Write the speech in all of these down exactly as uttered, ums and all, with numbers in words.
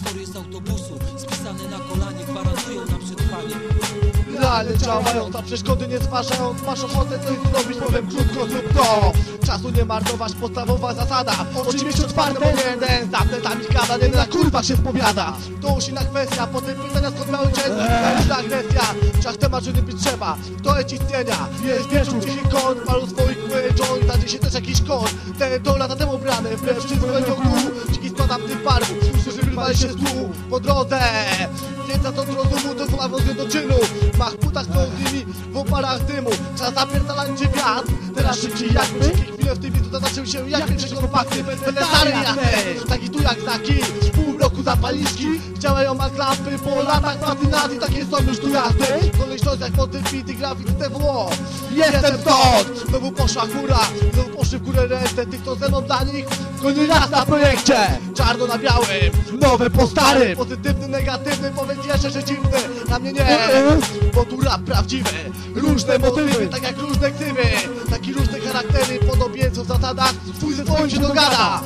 historie z autobusu, spisane na kolanie, gwarantują nam przetrwanie. Realnie działając, a przeszkody nie zważając, masz ochotę coś zrobić, powiem krótko, zrób to. Czasu nie marnować, podstawowa zasada. Oczy mieć otwarte, bo nie jeden zapletami gada, nie na kurwa się spowiada. To już inna kwestia, potem pytania skąd miały cię, to już agresja. Czas temat, że nie być trzeba, to jest istnienia. Jest wieczór, cichy kąt, paru swoich joint, zadzie się też jakiś kąt. Te to lata temu brane, wbrew przyzwoleniu tu. Dziki składam tych parów, którzy wyrwali się z tłumu po drodze. Wiedza to rozumu, to nawiązuje do czynu. Mach w butach są z nimi w oparach dymu. Czas zapierdalać cię wiatr. Teraz szybciej jak my. Chwilę w tym miejscu zaznaczył się jak pierwsze kompakty. Będę stary jasny, taki tu jak znaki. Pół roku zapalniczki działają jak lampy. Po latach patynacji takie są już tu jasne. Kolejność jak motyw bity grafik T W O. Jestem stąd! Znowu poszła chmura, znowu poszły w górę ręce tych, co ze mną dla nich. Kolejny raz na projekcie, czarno na białym, nowe po starym. Pozytywny, negatywny, powiedz jeszcze, że dziwny. Na mnie nie, bo tu rap prawdziwy. Różne motywy, tak jak różne ksywy. Takie różne charaktery, podobieństwo w zasadach. Twój ze swoim się dogada.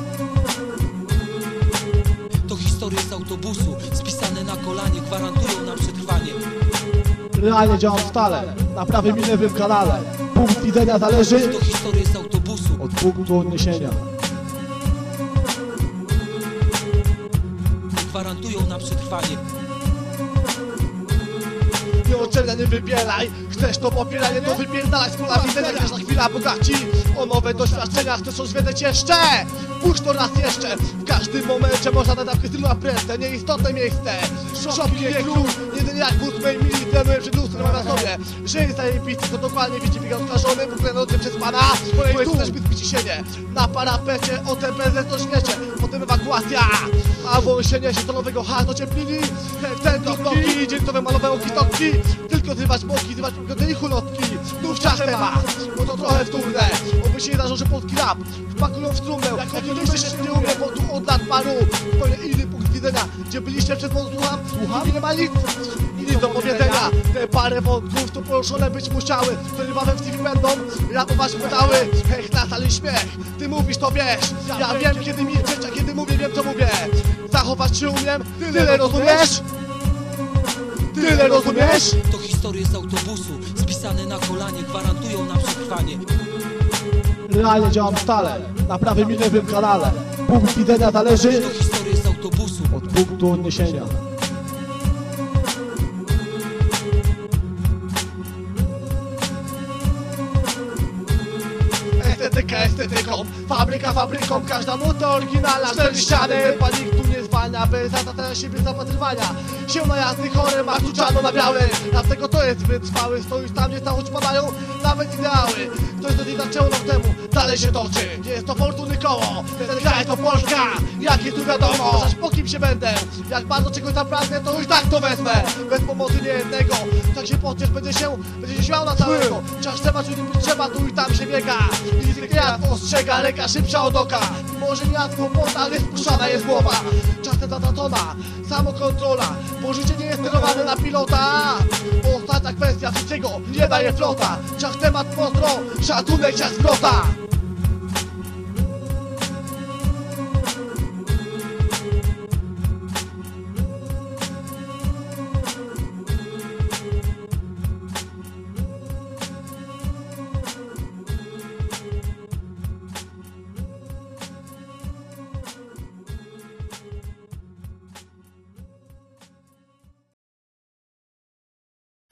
To historie z autobusu, spisane na kolanie, gwarantują nam przetrwanie. Realnie działam stale, na prawym i lewym kanale. Punkt widzenia zależy To historie z autobusu, od punktu odniesienia. gwarantują nam przetrwanie. Nie oczernia, nie wybielaj. Chcesz to popieranie, to wypierdalaj z pola widzenia. Każda chwila bogaci o nowe doświadczenia. Chcesz coś wiedzieć jeszcze? Puść to raz jeszcze. W każdym momencie można dać dawkę stylu na prestę. Nieistotne miejsce. Shopping jest klucz. Jedynie jak w ósmej mili trenuję przed lustrem na sobie. Że jest zajebisty, to dokładnie widzi biega oskarżony. Wykręcony przez pana. Powiedz też by zbici sienie. Na parapecie, o T B Z to śmiecie. Potem ewakuacja. A wąż się niesie do nowego hasu cieplili. Ten TikToki, dziękowe malowe okitokki. Tylko zrywać boki, zrywać programy i hulotki. Tu wciąż temat, bo to trochę wtórne. Oby się nie zdarzyło, że polski rap wpakują w strumę. Jak oczywiście się nie umie, bo tu od lat paru. Zupełnie inny punkt widzenia. Gdzie byliście przed mną, słucham? Słucham? I nie ma nic, i nic do powiedzenia. Te parę wątków to poruszone być musiały. To niebawem w T V będą rapować pedały. Hech, na sali śmiech, ty mówisz to wiesz. Ja wiem kiedy milczeć, a kiedy mówię, wiem co mówię. Zachować się umiem, tyle rozumiesz? Tyle rozumiesz? To historie z autobusu, spisane na kolanie, gwarantują nam przetrwanie. Realnie działam stale, na prawym i lewym kanale. Punkt widzenia zależy To historie z autobusu, od punktu odniesienia. Estetyka estetyką, fabryka fabryką, każda nuta oryginalna, cztery ściany. Chyba nikt tu nie zwalnia, bez zatatania siebie zapatrywania się na jazdy chore, masz tu czarno na białym. Dlatego to jest wytrwały, stoisz tam, gdzie całość padają nawet ideały. Coś do niej zaczęło nam temu, dalej się toczy. Nie jest to fortuny koło, ten kraj to Polska. Jak jest tu wiadomo, zaś po kim się będę. Jak bardzo czegoś tam pragnę, to już tak to wezmę. Bez pomocy niejednego, tak się pociesz, będzie się, będzie się śmiał na całego. Czas trzeba, czyli być trzeba, tu i tam się biega. I gwiazd ostrzega, ręka szybsza od oka. Może nie ma kłopota, ale spuszczana jest głowa. Czasem zatracona, samokontrola. Bo życie nie jest sterowane na pilota. Bo ostatnia kwestia wszystkiego nie daje flota. Czas temat pozdro, szacunek czas wrota.